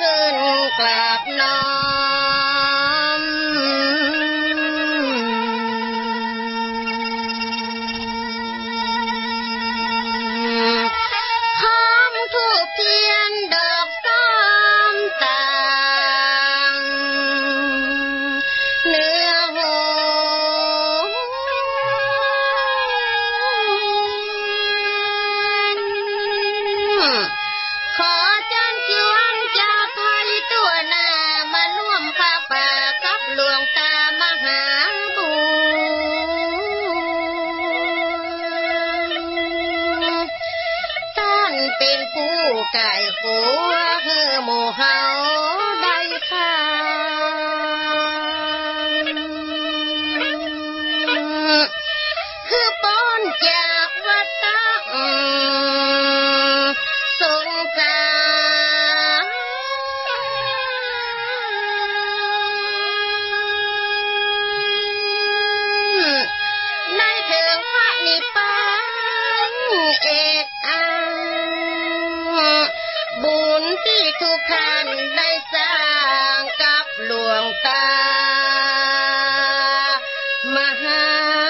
ขึ้นกราบน้อมหอมธูปเทียนดอกส้มต่างเนื้อหอมขอเชิญชวนชาวไทยตัวหน้ามาร่วมผ้าป่ากับหลวงตามหาบัวท่านเป็นผู้ไก่ขัวคือหมู่เฮาได้ฟังคือป้อนจากวัดตั้งสงสารในถึงพระนิพพานเอกอังบุญที่ทุกท่านได้สร้างกับหลวงตามหา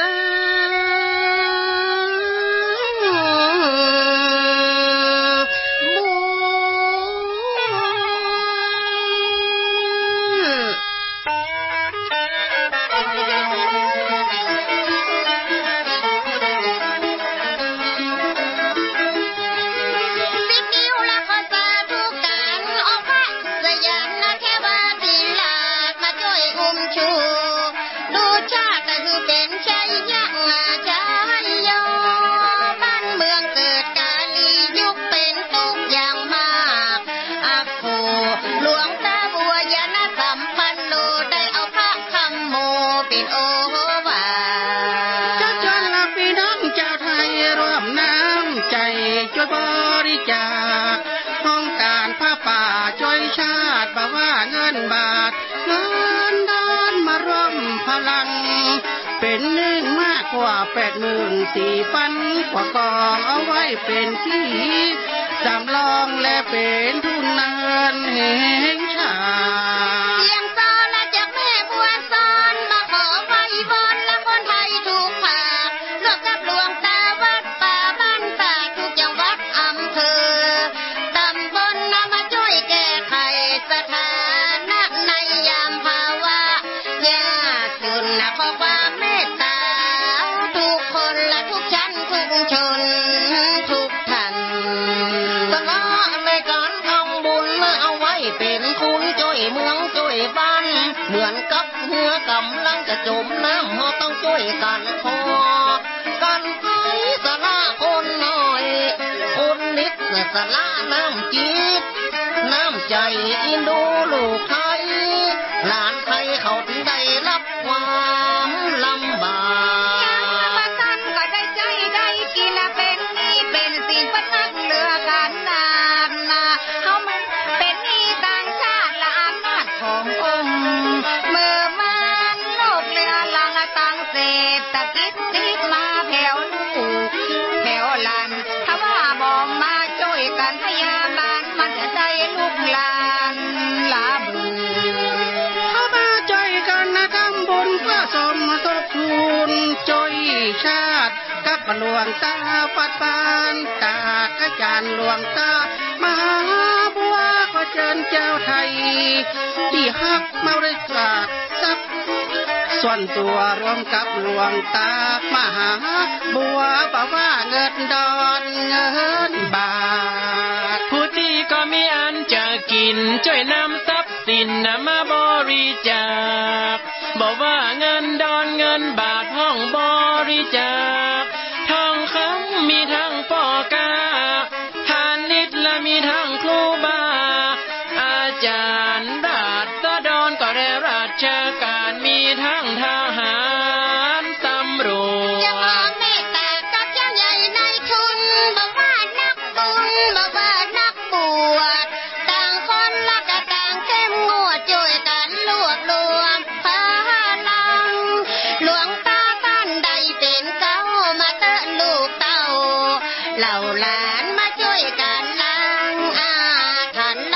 เป็นหนึ่งมากกว่า84,000 กว่ากองเอาไว้เป็นที่สำรองและเป็นทุนเงินแห่งชาติเสียงซอและจากแม่บัวซอนมาขอไว้วอนและคนไทยทุกภาคร่วมกับหลวงตาวัดป่าบ้านป่าทุกจังหวัดอำเภอตำบลนำมาช่วยแก้ไขสถานะในยามภาวะยากจนขอความเมตตาทุกคนและทุกชั้นทุกชนทุกท่านสละในการทำบุญเอาไว้เป็นคุณช่วยเมืองช่วยบ้านเหมือนกับเรือกำลังจะจมน้ำเราต้องช่วยกันพอกันไอ้สละคนน้อยคนนิดสละน้ำจิตน้ำใจอินดูลูกไทยหลานไทยเขาถึงได้รับความลำบากมาตั้งก็ได้ใจได้กินเป็นนี่เป็นสิ่งประทักเหลือกันนานเขามันเป็นนี่ต่างชาติละอำนาจขององค์เมื่อมันโลกเรือลังตั้งเศรษฐกิจติดมาแผ่วลูกแผ่วหลานถ้าว่าบอกมาช่วยกันพยาบาลมันจะได้ลูกหลานลาบุเขามาช่วยกันทำบุญเพื่อสมทบทุนช่วยชาติกับหลวงตาปัดปานตากอาจารย์หลวงตามหาบัวขอเชิญเจ้าไทยที่ฮักมาบริจาคทรัพย์ส่วนตัวรวมกับหลวงตามหาบัวบอกว่าเงินดอนเงินบาทผู้ที่ก็มีอันจะกินช่วยนำทรัพย์สินมาบริจาคบอกว่าเงินดอนเงินบาทห้องบริจาคทองคำมีทั้งปอกาทานนิดและมีทั้งครูบาอาจารย์ราษฎรก็ได้ราชการมีทั้งทหารตำรวจจะมาเมตตากับเจ้าใหญ่ในทุนบอกว่านักบุญบอกว่านักบวชต่างคนละก็ต่างเข้มงวดช่วยกันรวบรวมพลังหลวงตาท่านใดเป็นเก้ามาเตะลูกเต้าเหล่าหลานมาช่วยกันล้างอาถรรพ์ละคือปู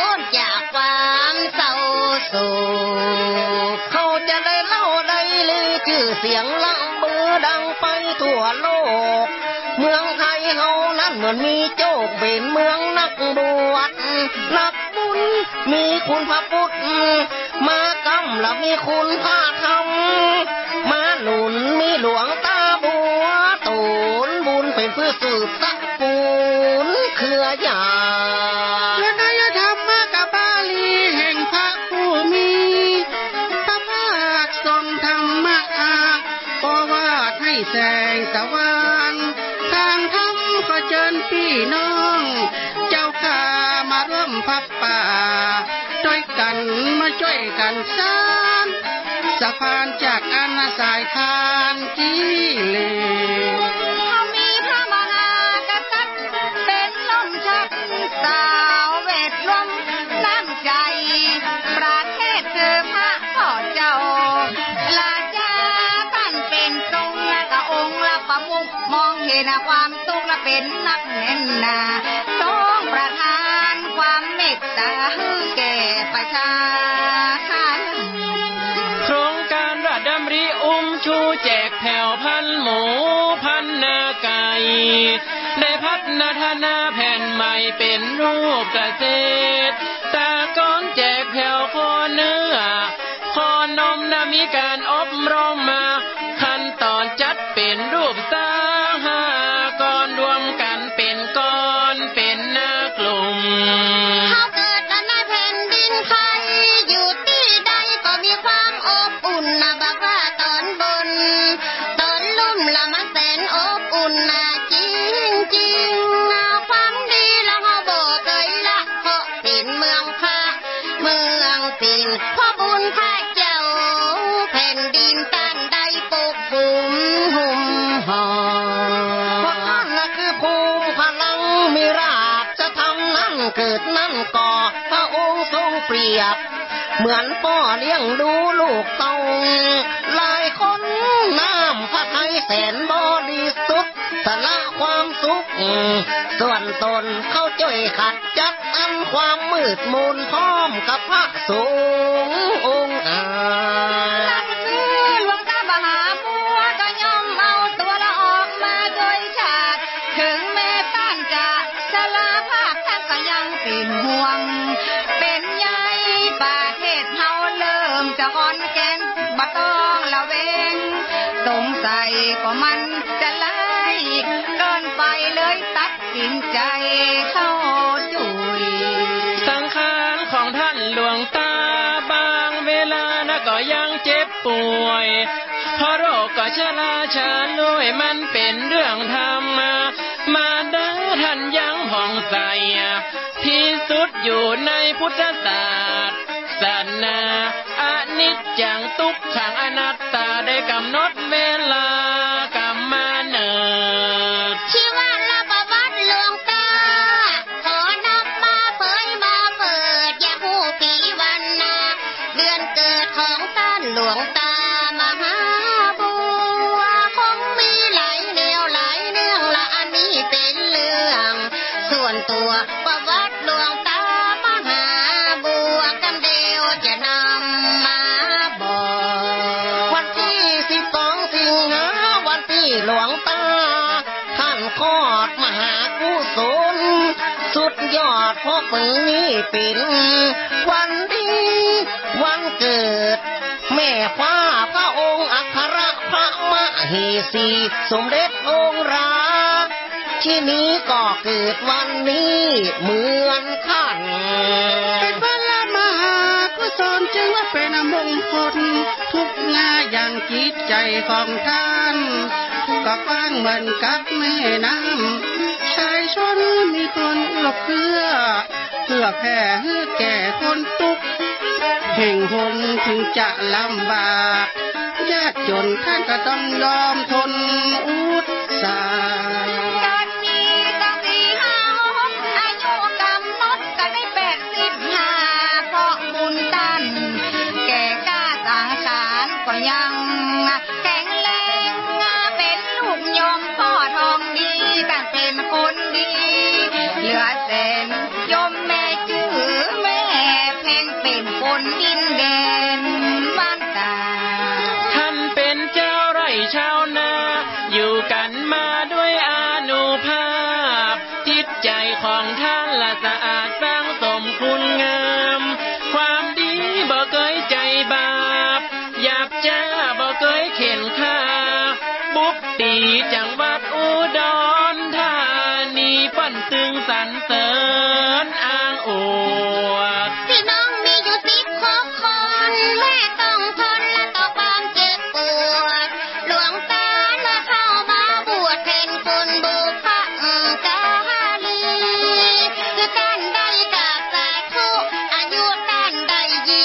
นจากความเศร้าโศกเขาจะได้เล่าได้ลือชื่อเสียงล่ำบือดังไปทั่วโลกเมืองไทยเฮานั้นเหมือนมีโจกเป็นเมืองนักบวชนักบุญมีคุณพระพุทธมากำและมีคุณพระธรรมมาหนุนมีหลวงตาบัวตูนบุญเป็นเพื่อสืบตระกูลเครือญาติและนายธรรมกับบาลีแห่งพระผู้มีพระภาคทรงธรรมะปวาทให้แสงสว่างทางธรรมขอเชิญพี่น้องเจ้าข้ามาร่วมพับป่าด้วยกันมาช่วยกันสร้างสะพานจากอนาสายทานกิเลสเขามีพระมหากษัตริย์เป็นลมชักสาวเวทลมน้ำใจประเทศคือพระพ่อเจ้าลาจาท่านเป็นทรงและกะองค์ละประมุขมองเห็นความทุกข์และเป็นนักแน่นหนาทรงประทานความเมตตาให้แก่ประชาชนโครงการราชดำริชูแจกแผ่วพันหมูพันนาไก่ได้พัฒนาแผ่นใหม่เป็นรูปเกษตรตากอนแจกแผ่วคอเนื้อคอนมมีการอบรมมาขั้นตอนจัดเป็นรูปสหกรณ์รวมกันเป็นก้อนเป็นหน้ากลุ่มเขาเกิดในแผ่นดินไทยอยู่ที่ใดก็มีความอบอุ่นนะบอกว่าตอนบนตอนลุ่มละมันแสนอบอุ่นนะจริงจริงนะความดีละเขาบอกเคยละเพราะเป็นเมืองพระเมืองศิลป์เพราะบุญพระเจ้าแผ่นดินต้านได้ปกคุมหุ่มห่อเพราะท่านน่ะคือภูมิพลังมีราชธรรมนั้นเกิดนั่นก่อพระองค์ทรงเปรียบเหมือนพ่อเลี้ยงดูลูกเต้าหลายคนน้ำพระทัยแสนบริสุทธิ์สละความสุขส่วนตนเข้าช่วยขัดจัดอันความมืดมนพร้อมกับพระสงฆ์องค์อาจหลวงตามหาบัวก็ย่อมเอาตัวละออกมาโดยชาติถึงแม้ท่านจะชราภาพท่านก็ยังเป็นห่วงเป็นใยประเทศเฮาเริ่มจะอ่อนแกนบ่ต้องละเวงสงสัยก็มันจะไล่เกินไปเลยตัดสินใจเข้าจุยสังขารของท่านหลวงตาบางเวลานะก็ยังเจ็บป่วยเพราะโรคก็ชราชาลุยมันเป็นเรื่องธรรมมาเด้อท่านยังผ่องใสที่สุดอยู่ในพุทธศาสนาอนิจจังทุกขังอนัตตาได้กำหนดเวลากรรมเนิดชีวะละประวัติหลวงตาขอนำมาเผยมาเปิดอย่าหูปีวันนาเดือนเกิดของท่านหลวงตามหาบัวคงมีหลายแนวหลายเรื่องละอันนี้เป็นเรื่องส่วนตัวประวัติหลวงตามหาบัวคำเดียวจะนำมาบอกวันที่12 สิงหาวันที่หลวงตาท่านคลอดมหากุศลสุดยอดเพราะมือนี้เป็นวันดีวันเกิดแม่ฟ้าพระองค์อัครพระมเหสีสมเด็จองค์ราชินีก็เกิดวันนี้เหมือนขันเป็นพระมหากุศลจึงว่าเป็นมงคลทุกงาอย่างจิตใจของท่านก็กว้างเหมือนกับแม่น้ำชายชนมีคนเอื้อเฟื้อเพื่อแผ่ให้แก่คนทุกข์แห่งหนถึงจะลำบากยากจนท่านก็ต้องยอมทนอุตสาห์ก็ยังแข็งแรงเป็นลูกยมพ่อทองดีแต่เป็นคนดีเหลือแสนยมแม่จื้อแม่บนดินแดนบ้านตาท่านเป็นเจ้าไร่ชาวนาอยู่กันมาด้วยอานุภาพจิตใจของท่านละสะอาดสร้างสมคุณงามความดีบ่เคยใจบาปหยาบจ้าบ่เคยเข็นฆ่าบุกตีจังหวัดอุดรธานีปั้นตึงสรรเสริญอ้างอวดพี่น้องมีอยู่16 คนแม่ต้องทนและต่อความเจ็บปวดหลวงตาและเข้ามาบวชเป็นคนบุพการีคือท่านได้กาสาธุอายุท่านได้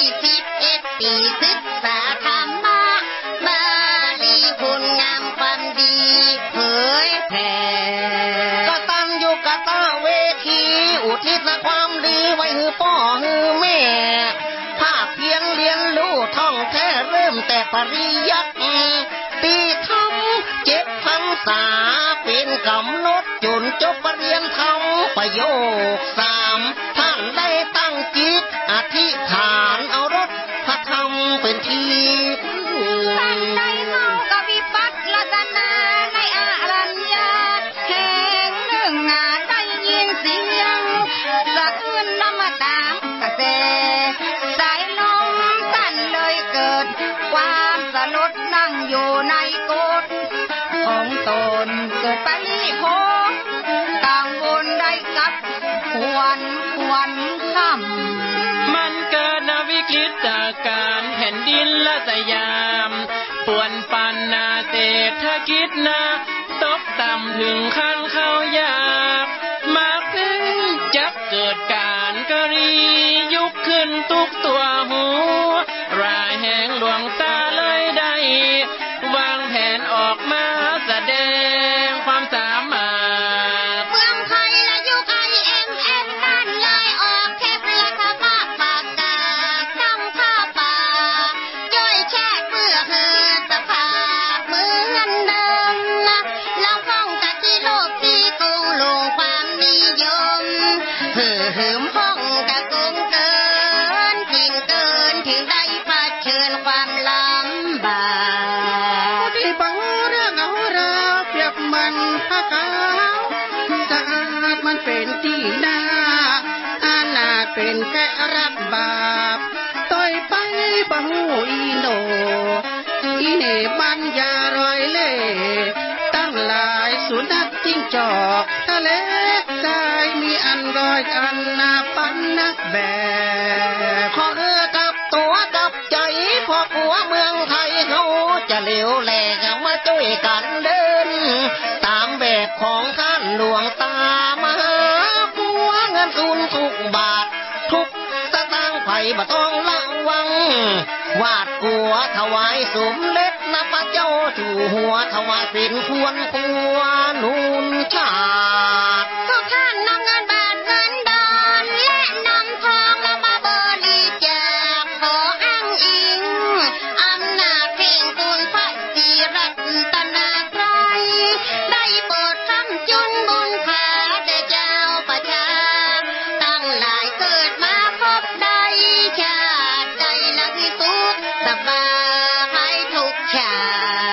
21 ปีศึกษาธรรมะบาลีคุณงามความดีเผยแผ่ก็ตั้งอยู่กะตาเวทีอุทิศความดีไว้ให้พ่อให้แม่ภาคเพียรเรียนรู้ท่องแท้เริ่มแต่ปริยัติปีทำ7 พรรษาเป็นกำหนดจนจบปรริญญาธรรมประโยค3ท่านได้ตั้งจิตอธิษฐานเอารถพระธรรมเป็นที่ท่านได้เมากวิปัสสนาในอรัญญาแห่งหนึ่งได้ยินเสียงสะอื้นน้ำตากระแสสายลมสั่นเลยเกิดความสลดนั่งอยู่ในโกฏของตนเกิดปริโภคกังวลได้กับควรค่ำมันเกิดวิกฤตการณ์แผ่นดินละสยามป่วนปันนาเศรษฐกิจนะตกต่ำถึงขั้นเข้ายากมากถึงจะเกิดการกรียุคขึ้นทุกตัวหัวรายแห่งหลวงตาเลยได้วางแผนออกมาแสดงความสามารถเมืองไทยและยุค IMF นั่นเลยออกเทปรัฐบาลปากกาตั้งข้าป่าย่อยแช่เพื่อเฮือสภาพเหมือนเดิมเราคงจะที่โลกที่กรุงลงความนิยมหืมห้องกะกงเกินจริงเกินถึงได้เผชิญความลำบากที่บังเรื่องเอาราเปรียบมันผ้าขาวสะอาดมันเป็นที่นาอาณาเป็นแค่รับบาปต่อยไปบังอีโนอีเนบันยารอยเล่ตั้งหลายสุนัขจิ้งจอกทะเลกายมีอันรอยอันนาปันนักแบบขอเรือกับตัวกับใจพอกัวเมืองไทยเขาจะเหลวแหลกมาช่วยกันเดินตามแบบของท่านหลวงตามหาปัวเงินทุนทุกบาททุกสตางค์ไผ่บ่ต้องระวังวาดกัวถวายสมเด็จนะพระเจ้าจู่หัวถวายเป็นควรกัวนุนชาติพวกท่านนำเงินบาทเงินดอนและนำทองมาบริจาคขออ้างอิงอำนาจเพ่งคุณพระศรีรัตนตรัยได้โปรดคำจุนบุญพาแด่เจ้าประชาตั้งหลายเกิดมาพบได้ชาติใจละที่สุดสบายทุกชาติ